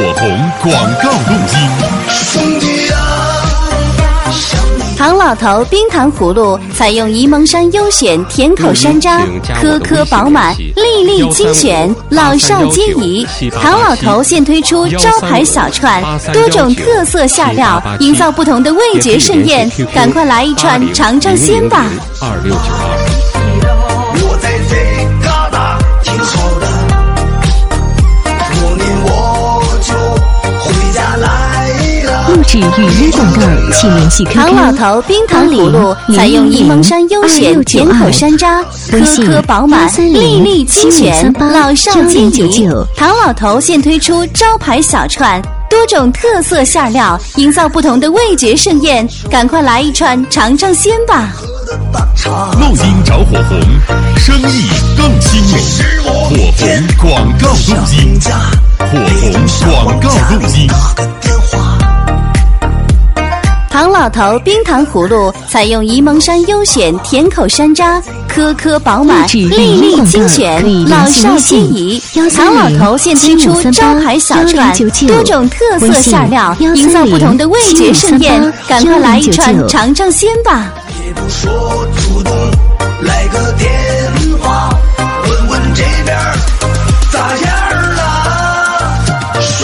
红广告录音。 唐老头冰糖葫芦采用沂蒙山优选甜口山楂，颗颗饱满，粒粒精选，老少皆宜。唐老头现推出招牌小串，多种特色馅料，营造不同的味觉盛宴。赶快来一串尝尝鲜吧！2692。 我在这旮瘩挺好的，过年我就回家来了。 录制语音广告，请联系 QQ 唐老头冰糖葫芦采用沂蒙山优选甜口山楂，颗颗饱满，粒粒精选，老少皆宜。唐老头现推出招牌小串，多种特色馅料，营造不同的味觉盛宴。赶快来一串尝尝鲜吧！ 录音找火红，生意更兴隆。火红广告录音，火红广告录音。 唐老头冰糖葫芦采用沂蒙山优选甜口山楂，颗颗饱满，粒粒精选，老少皆宜。唐老头现推出招牌小串，多种特色馅料，营造不同的味觉盛宴。赶快来一串尝尝鲜吧！ 也不说主动，来个电